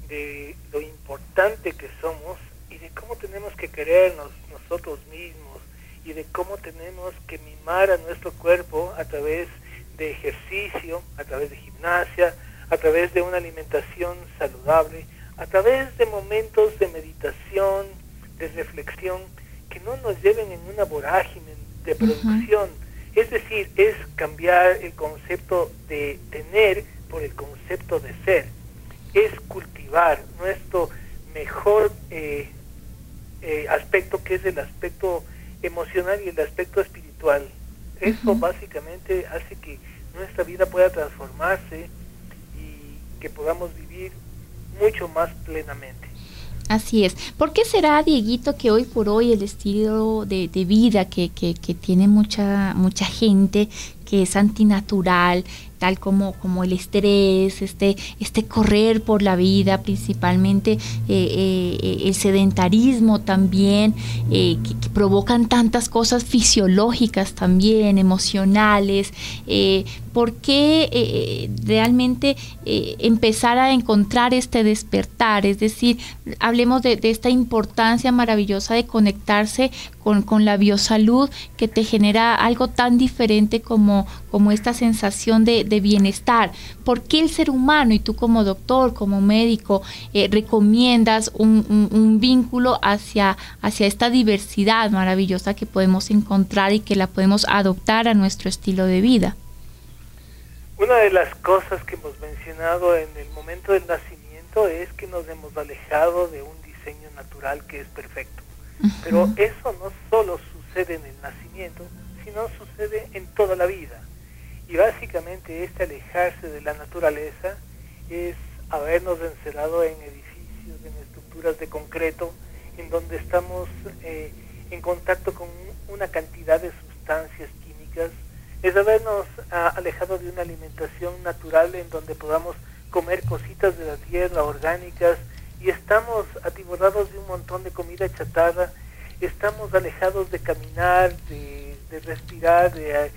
de lo importante que somos y de cómo tenemos que querernos nosotros mismos y de cómo tenemos que mimar a nuestro cuerpo a través de ejercicio, a través de gimnasia, a través de una alimentación saludable, a través de momentos de meditación, de reflexión, que no nos lleven en una vorágine de producción. Uh-huh. Es decir, es cambiar el concepto de tener por el concepto de ser. Es cultivar nuestro mejor eh, eh, aspecto, que es el aspecto emocional y el aspecto espiritual. Eso uh-huh. básicamente hace que nuestra vida pueda transformarse y que podamos vivir mucho más plenamente. Así es. ¿Por qué será, Dieguito, que hoy por hoy el estilo de, de vida que, que, que tiene mucha mucha gente, que es antinatural, tal como, como el estrés, este, este correr por la vida, principalmente eh, eh, el sedentarismo también, eh, que, que provocan tantas cosas fisiológicas también, emocionales? Eh, ¿Por qué eh, realmente eh, empezar a encontrar este despertar? Es decir, hablemos de, de esta importancia maravillosa de conectarse con, con la biosalud, que te genera algo tan diferente como, como esta sensación de, de bienestar. ¿Por qué el ser humano, y tú como doctor, como médico, eh, recomiendas un, un, un vínculo hacia, hacia esta diversidad maravillosa que podemos encontrar y que la podemos adoptar a nuestro estilo de vida? Una de las cosas que hemos mencionado en el momento del nacimiento es que nos hemos alejado de un diseño natural que es perfecto. Uh-huh. Pero eso no solo sucede en el nacimiento, sino sucede en toda la vida. Y básicamente este alejarse de la naturaleza es habernos encerrado en edificios, en estructuras de concreto, en donde estamos eh, en contacto con una cantidad de sustancias químicas. Es habernos ah, alejado de una alimentación natural en donde podamos comer cositas de la tierra, orgánicas, y estamos atiborrados de un montón de comida chatarra. Estamos alejados de caminar, de, de respirar, de uh,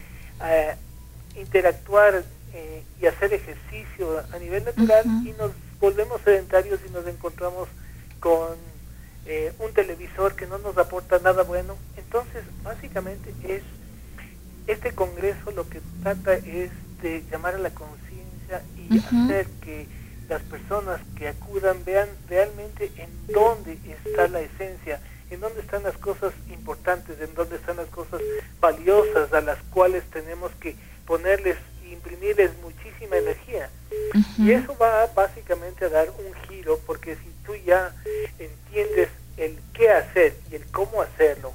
uh, interactuar eh, y hacer ejercicio a nivel natural. Uh-huh. Y nos volvemos sedentarios y nos encontramos con eh, un televisor que no nos aporta nada bueno. Entonces, básicamente es este congreso lo que trata es de llamar a la conciencia y uh-huh. hacer que las personas que acudan vean realmente en dónde está la esencia, en dónde están las cosas importantes, en dónde están las cosas valiosas a las cuales tenemos que ponerles e imprimirles muchísima energía. Uh-huh. Y eso va básicamente a dar un giro, porque si tú ya entiendes el qué hacer y el cómo hacerlo,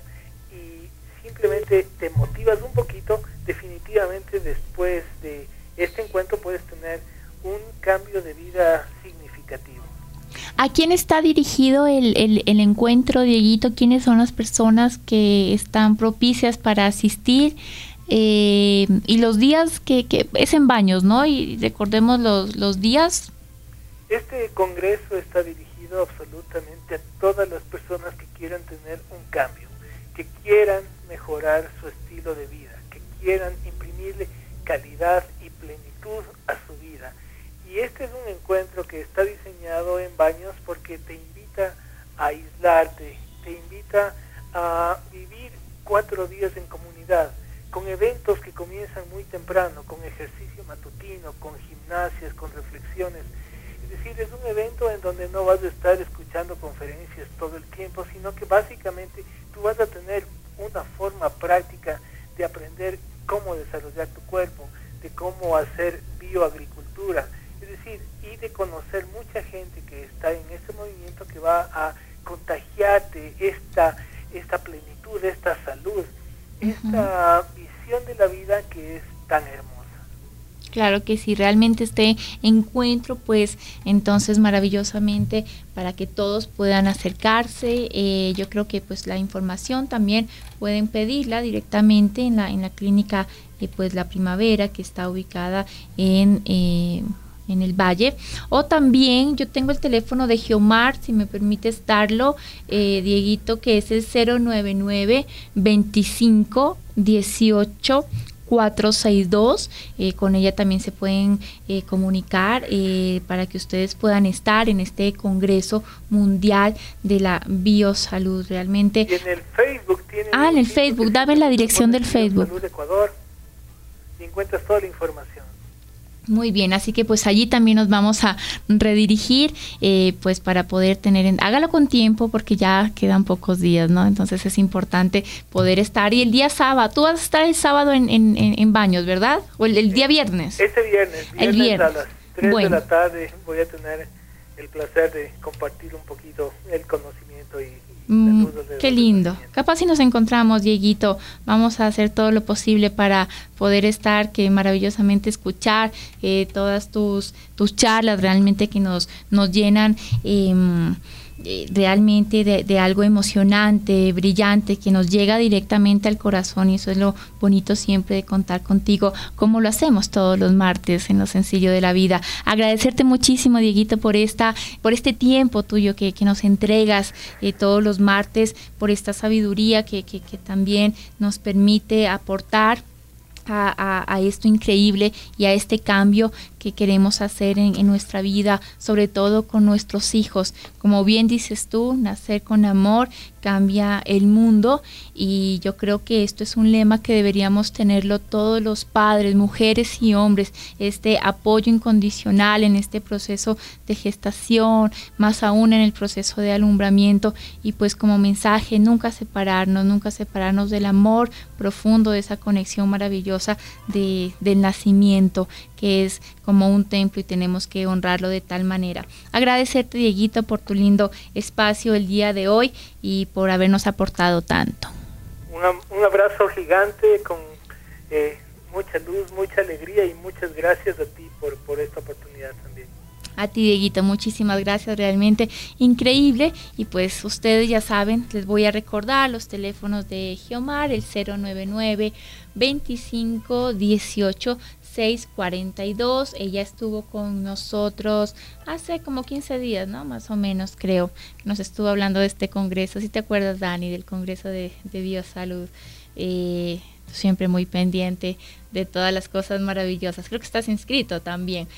simplemente te motivas un poquito, definitivamente después de este encuentro puedes tener un cambio de vida significativo. ¿A quién está dirigido el, el, el encuentro, Dieguito? ¿Quiénes son las personas que están propicias para asistir? Eh, y los días que, que es en Baños, ¿no? Y recordemos los, los días. Este congreso está dirigido absolutamente a todas las personas que quieran tener un cambio, que quieran mejorar su estilo de vida, que quieran imprimirle calidad y plenitud a su vida. Y este es un encuentro que está diseñado en Baños porque te invita a aislarte, te invita a vivir cuatro días en comunidad, con eventos que comienzan muy temprano, con ejercicio matutino, con gimnasias, con reflexiones. Es decir, es un evento en donde no vas a estar escuchando conferencias todo el tiempo, sino que básicamente tú vas a tener una forma práctica de aprender cómo desarrollar tu cuerpo, de cómo hacer bioagricultura, es decir, y de conocer mucha gente que está en este movimiento que va a contagiarte esta, esta plenitud, esta salud, uh-huh. esta visión de la vida que es tan hermosa. Claro que sí, realmente este encuentro, pues entonces maravillosamente para que todos puedan acercarse. Eh, yo creo que pues la información también pueden pedirla directamente en la en la clínica eh, pues La Primavera, que está ubicada en eh, en el Valle, o también yo tengo el teléfono de Geomar, si me permites darlo, eh, Dieguito, que es el cero nueve nueve veinticinco dieciocho cuatro seis dos. Eh, con ella también se pueden eh, comunicar eh, para que ustedes puedan estar en este Congreso Mundial de la Biosalud. Realmente. Y en el Facebook tienen. Ah, en el Facebook. Dame la dirección del Facebook. Salud Ecuador. Y encuentras toda la información. Muy bien, así que pues allí también nos vamos a redirigir eh, pues para poder tener, en, hágalo con tiempo porque ya quedan pocos días, ¿no? Entonces es importante poder estar. Y el día sábado, tú vas a estar el sábado en, en, en Baños, ¿verdad? O el, el día viernes. Este viernes, viernes, el viernes. a las tres bueno. de la tarde voy a tener el placer de compartir un poquito el conocimiento y Mm, qué lindo. Capaz si nos encontramos, Dieguito, vamos a hacer todo lo posible para poder estar, que maravillosamente escuchar eh, todas tus tus charlas realmente que nos nos llenan eh, realmente de, de algo emocionante, brillante, que nos llega directamente al corazón, y eso es lo bonito siempre de contar contigo, como lo hacemos todos los martes en Lo Sencillo de la Vida. Agradecerte muchísimo, Dieguito, por esta, por este tiempo tuyo que, que nos entregas eh, todos los martes, por esta sabiduría que, que, que también nos permite aportar A, a, a esto increíble y a este cambio que queremos hacer en, en nuestra vida, sobre todo con nuestros hijos. Como bien dices tú, nacer con amor cambia el mundo, y yo creo que esto es un lema que deberíamos tenerlo todos los padres, mujeres y hombres, este apoyo incondicional en este proceso de gestación, más aún en el proceso de alumbramiento, y pues como mensaje, nunca separarnos, nunca separarnos del amor profundo, de esa conexión maravillosa de, del nacimiento, que es como un templo y tenemos que honrarlo de tal manera. Agradecerte, Dieguito, por tu lindo espacio el día de hoy y por habernos aportado tanto. Una, un abrazo gigante con eh, mucha luz, mucha alegría, y muchas gracias a ti por, por esta oportunidad también. A ti, Dieguito, muchísimas gracias, realmente increíble. Y pues ustedes ya saben, les voy a recordar los teléfonos de Geomar, el cero nueve nueve, veinticinco, dieciocho, seiscientos cuarenta y dos. Ella estuvo con nosotros hace como quince días, ¿no? Más o menos, creo. Nos estuvo hablando de este congreso. ¿Sí te acuerdas, Dani, del Congreso de, de Biosalud? Eh, siempre muy pendiente de todas las cosas maravillosas. Creo que estás inscrito también.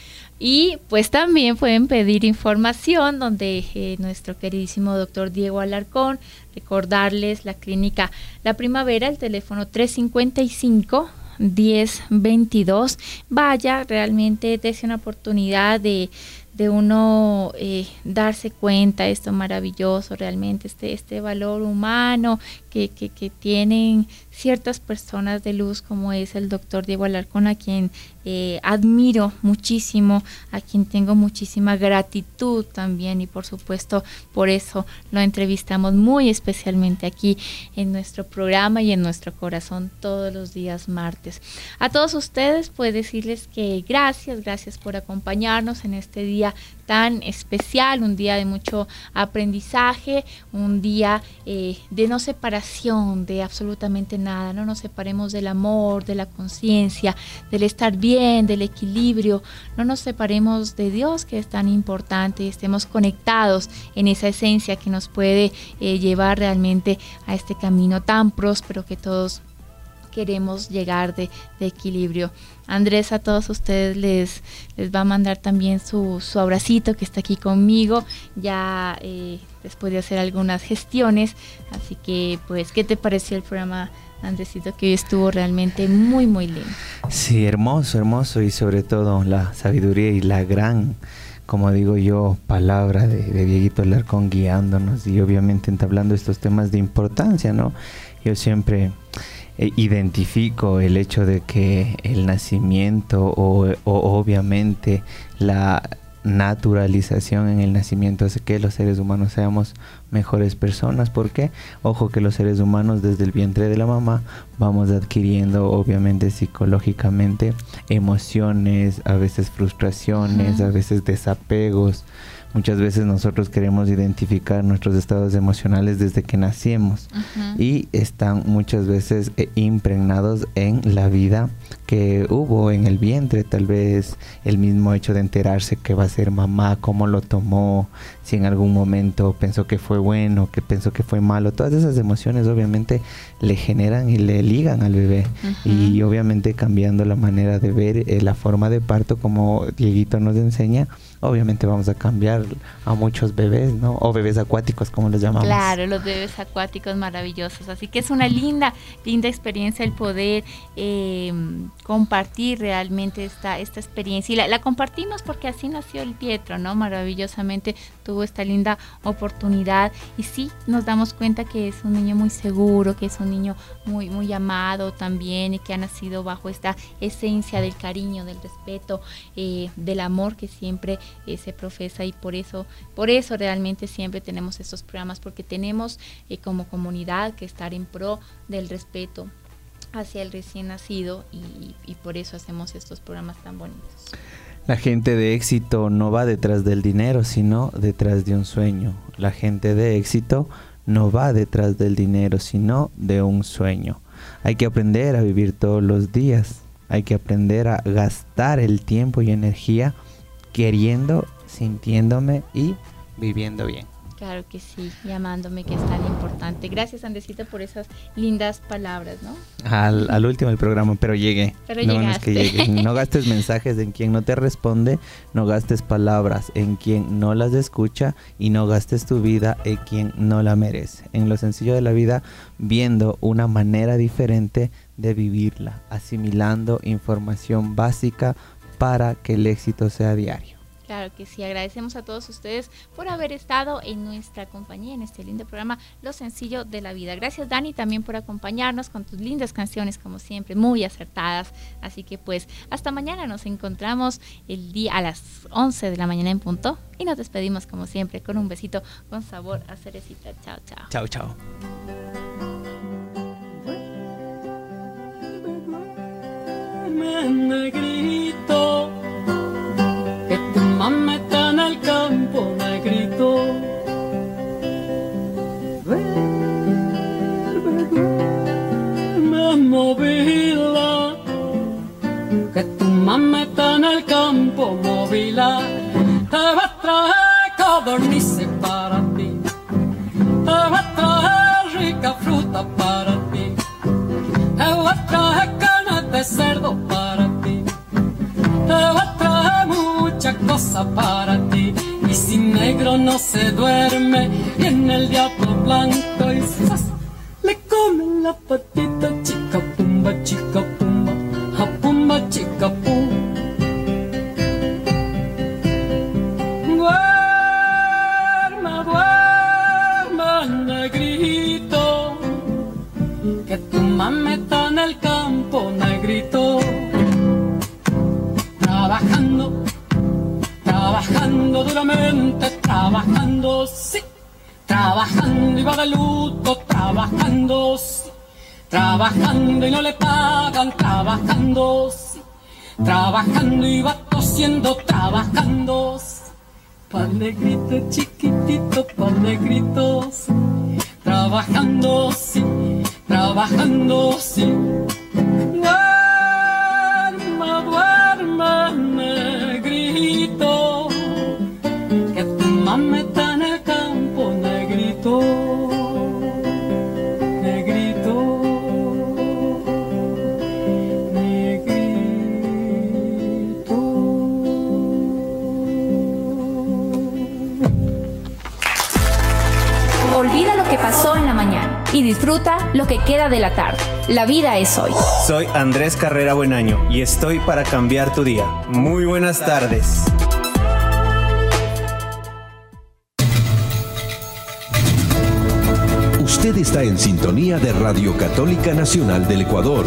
Y pues también pueden pedir información donde eh, nuestro queridísimo doctor Diego Alarcón, recordarles la clínica La Primavera, el teléfono tres cincuenta y cinco, diez veintidós. Vaya, realmente dése una oportunidad de, de uno eh, darse cuenta de esto maravilloso, realmente este, este valor humano que, que, que tienen ciertas personas de luz, como es el doctor Diego Alarcón, a quien eh, admiro muchísimo, a quien tengo muchísima gratitud también, y por supuesto por eso lo entrevistamos muy especialmente aquí en nuestro programa y en nuestro corazón todos los días martes. A todos ustedes pues decirles que gracias, gracias por acompañarnos en este día tan especial, un día de mucho aprendizaje, un día eh, de no separación de absolutamente nada. No nos separemos del amor, de la conciencia, del estar bien, del equilibrio. No nos separemos de Dios, que es tan importante, y estemos conectados en esa esencia que nos puede eh, llevar realmente a este camino tan próspero que todos queremos llegar de, de equilibrio. Andrés, a todos ustedes les, les va a mandar también su, su abracito, que está aquí conmigo, ya eh, después de hacer algunas gestiones. Así que, pues, ¿qué te pareció el programa, Andresito? Que hoy estuvo realmente muy, muy lindo. Sí, hermoso, hermoso, y sobre todo la sabiduría y la gran, como digo yo, palabra de, de Dieguito Alarcón guiándonos, y obviamente entablando estos temas de importancia, ¿no? Yo siempre identifico el hecho de que el nacimiento o, o obviamente la naturalización en el nacimiento hace que los seres humanos seamos mejores personas. ¿Por qué? Ojo que los seres humanos desde el vientre de la mamá vamos adquiriendo obviamente psicológicamente emociones, a veces frustraciones, uh-huh. a veces desapegos. Muchas veces nosotros queremos identificar nuestros estados emocionales desde que nacimos, uh-huh. y están muchas veces eh, impregnados en la vida que hubo en el vientre, tal vez el mismo hecho de enterarse que va a ser mamá, cómo lo tomó, si en algún momento pensó que fue bueno, que pensó que fue malo. Todas esas emociones obviamente le generan y le ligan al bebé. Uh-huh. Y obviamente cambiando la manera de ver eh, la forma de parto, como Dieguito nos enseña, obviamente vamos a cambiar a muchos bebés, ¿no? O bebés acuáticos, como los llamamos. Claro, los bebés acuáticos maravillosos. Así que es una linda, linda experiencia el poder eh, compartir realmente esta, esta experiencia. Y la, la compartimos porque así nació el Pietro, ¿no? Maravillosamente tuvo esta linda oportunidad. Y sí, nos damos cuenta que es un niño muy seguro, que es un niño muy, muy amado también, y que ha nacido bajo esta esencia del cariño, del respeto, eh, del amor que siempre eh, se profesa. Y por eso, por eso realmente siempre tenemos estos programas, porque tenemos eh, como comunidad que estar en pro del respeto hacia el recién nacido, y, y por eso hacemos estos programas tan bonitos. La gente de éxito no va detrás del dinero, sino detrás de un sueño. La gente de éxito no va detrás del dinero, sino de un sueño. Hay que aprender a vivir todos los días. Hay que aprender a gastar el tiempo y energía queriendo, sintiéndome y viviendo bien. Claro que sí, llamándome, que es tan importante. Gracias, Andresito, por esas lindas palabras, ¿no? Al, al último del programa, pero llegué. Pero no, llegaste. No, es que llegué. No gastes mensajes en quien no te responde, no gastes palabras en quien no las escucha, y no gastes tu vida en quien no la merece. En lo sencillo de la vida, viendo una manera diferente de vivirla, asimilando información básica para que el éxito sea diario. Claro que sí, agradecemos a todos ustedes por haber estado en nuestra compañía, en este lindo programa, Lo Sencillo de la Vida. Gracias, Dani, también por acompañarnos con tus lindas canciones, como siempre, muy acertadas. Así que pues, hasta mañana, nos encontramos el día a las once de la mañana en punto, y nos despedimos como siempre con un besito con sabor a cerecita. Chao, chao. Chao, chao. Negrito, que tu mamá está en el campo, negrito. Me movila, que tu mamá está en el campo, movila. Te va a traer codornices para ti, te va a traer rica fruta para ti, te va a traer carne de cerdo para ti, te va a traer mucha cosa para ti. Y si negro no se duerme, viene el diablo blanco y ¡zas! Le come la patita, chica pumba, chica pumba, ja pumba, chica pumba. Duerma, duerma, negrito, que tu mamá está en el campo, negrito. Trabajando, trabajando duramente, trabajando, sí. Trabajando y va de luto, trabajando, sí. Trabajando y no le pagan, trabajando, sí. Trabajando y va tosiendo, trabajando, sí. Pa'l negrito chiquitito, pa'l negrito, sí. Trabajando, sí. Trabajando, sí. Duerma, duerma, negrito, que tu mamá está en el campo, negrito, negrito, negrito. Olvida lo que pasó en la mañana y disfruta lo que queda de la tarde. La vida es hoy. Soy Andrés Carrera Buenaño y estoy para cambiar tu día. Muy buenas tardes. Usted está en sintonía de Radio Católica Nacional del Ecuador.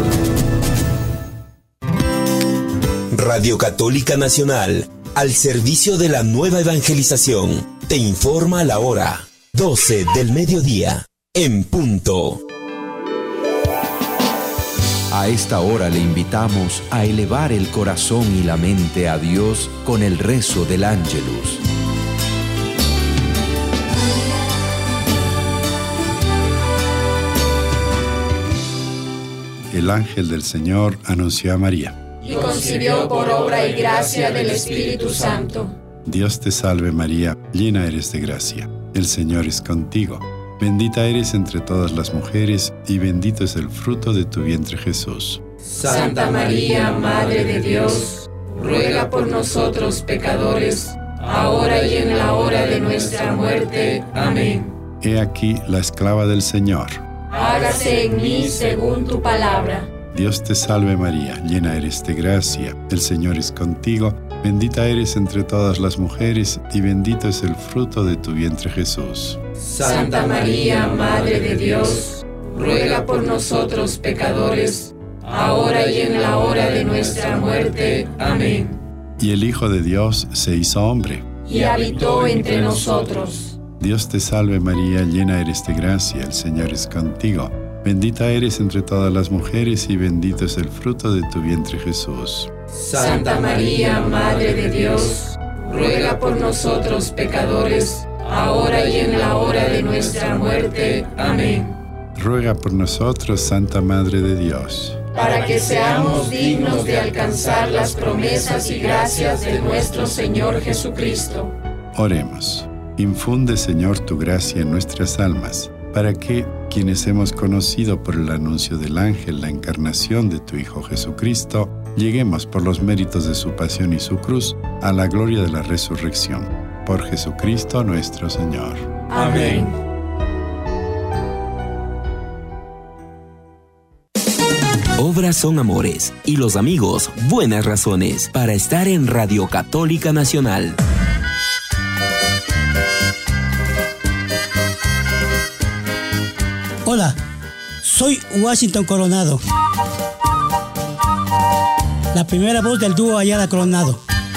Radio Católica Nacional, al servicio de la nueva evangelización, te informa la hora doce del mediodía, en punto. A esta hora le invitamos a elevar el corazón y la mente a Dios con el rezo del Ángelus. el ángel del Señor anunció a María. Y concibió por obra y gracia del Espíritu Santo. Dios te salve María, llena eres de gracia. El Señor es contigo. Bendita eres entre todas las mujeres, y bendito es el fruto de tu vientre Jesús. Santa María, Madre de Dios, ruega por nosotros pecadores, ahora y en la hora de nuestra muerte. Amén. He aquí la esclava del Señor. Hágase en mí según tu palabra. Dios te salve María, llena eres de gracia. El Señor es contigo. Bendita eres entre todas las mujeres, y bendito es el fruto de tu vientre Jesús. Santa María, Madre de Dios, ruega por nosotros pecadores, ahora y en la hora de nuestra muerte. Amén. Y el Hijo de Dios se hizo hombre. Y habitó entre nosotros. Dios te salve María, llena eres de gracia, el Señor es contigo. Bendita eres entre todas las mujeres, y bendito es el fruto de tu vientre Jesús. Santa María, Madre de Dios, ruega por nosotros pecadores, ahora y en la hora de nuestra muerte. Amén. Ruega por nosotros, Santa Madre de Dios, para que seamos dignos de alcanzar las promesas y gracias de nuestro Señor Jesucristo. Oremos. Infunde, Señor, tu gracia en nuestras almas, para que, quienes hemos conocido por el anuncio del ángel la encarnación de tu Hijo Jesucristo, lleguemos por los méritos de su pasión y su cruz a la gloria de la resurrección. Por Jesucristo nuestro Señor. Amén. Obras son amores y los amigos buenas razones para estar en Radio Católica Nacional. Hola, soy Washington Coronado, la primera voz del dúo Ayala Coronado.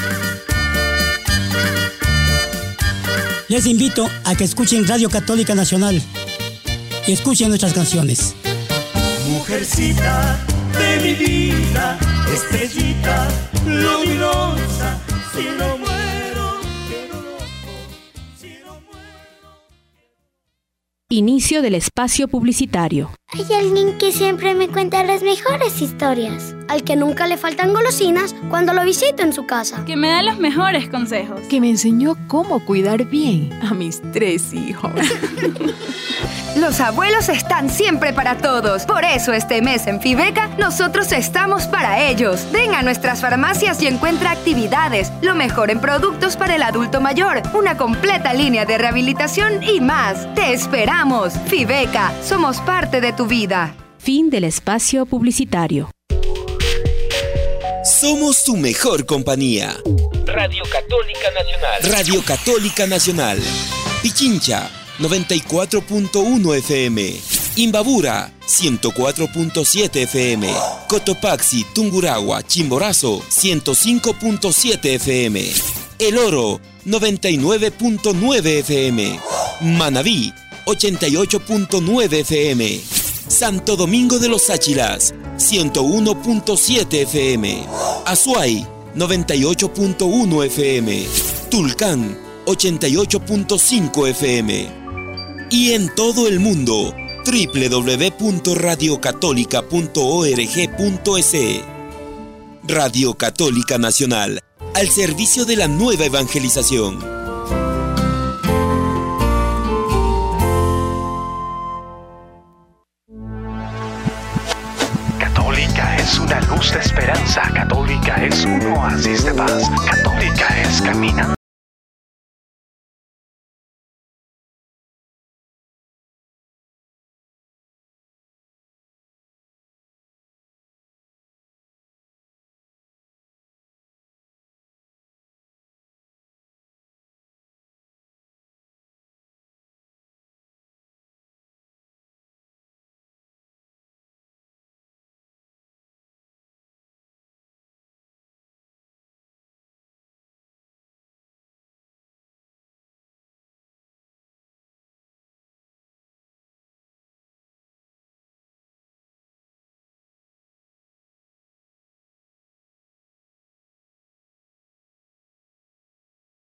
Les invito a que escuchen Radio Católica Nacional y escuchen nuestras canciones. Mujercita de mi vida, estrellita luminosa, si no muero, quiero loco, si no muero. Inicio del espacio publicitario. Hay alguien que siempre me cuenta las mejores historias, al que nunca le faltan golosinas cuando lo visito en su casa, que me da los mejores consejos, que me enseñó cómo cuidar bien a mis tres hijos. Los abuelos están siempre para todos. Por eso este mes en Fibeca, nosotros estamos para ellos. Ven a nuestras farmacias y encuentra actividades, lo mejor en productos para el adulto mayor, una completa línea de rehabilitación y más. ¡Te esperamos! Fibeca, somos parte de tu vida. Fin del espacio publicitario. Somos tu mejor compañía. Radio Católica Nacional. Radio Católica Nacional. Pichincha, noventa y cuatro punto uno F M. Imbabura, ciento cuatro punto siete F M. Cotopaxi, Tungurahua, Chimborazo, ciento cinco punto siete F M. El Oro, noventa y nueve punto nueve F M. Manabí, ochenta y ocho punto nueve F M. Santo Domingo de los Áchilas, ciento uno punto siete F M. Azuay, noventa y ocho punto uno F M. Tulcán, ochenta y ocho punto cinco F M. Y en todo el mundo, doble u doble u doble u punto radio católica punto org punto es. Radio Católica Nacional, al servicio de la nueva evangelización. Católica es una luz de esperanza. Católica es un oasis de paz. Católica es caminando